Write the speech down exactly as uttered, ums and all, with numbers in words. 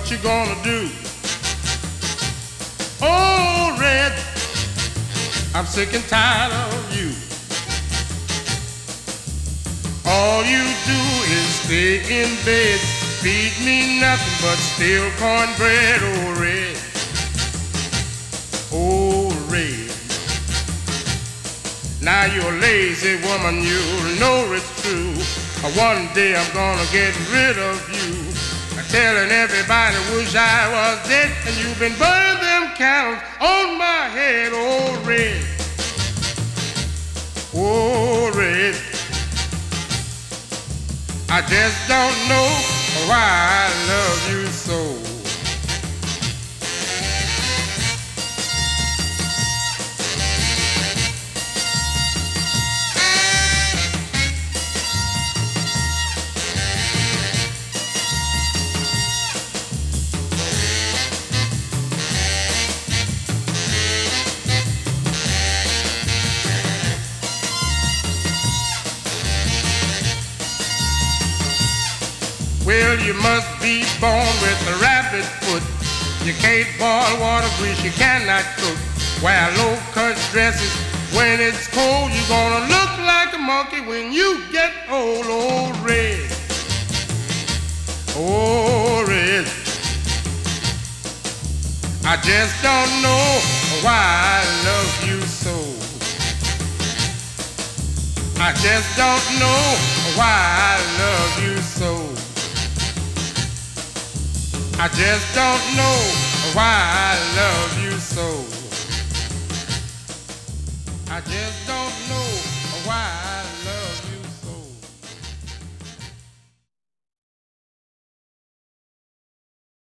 what you gonna do? Oh, Red, I'm sick and tired of you. All you do is stay in bed, feed me nothing but stale cornbread. Oh, Red, oh, Red. Now you're a lazy woman, you know it's true. One day I'm gonna get rid of you. Telling everybody wish I was dead, and you've been burning them candles on my head. Oh, Red, oh, Red. I just don't know why I love you so. Well, you must be born with a rabbit foot. You can't boil water, grease, you cannot cook. Wear low-cut dresses when it's cold. You're gonna look like a monkey when you get old. Oh, Red, oh, Red. I just don't know why I love you so. I just don't know why I love you so. I just don't know why I love you so. I just don't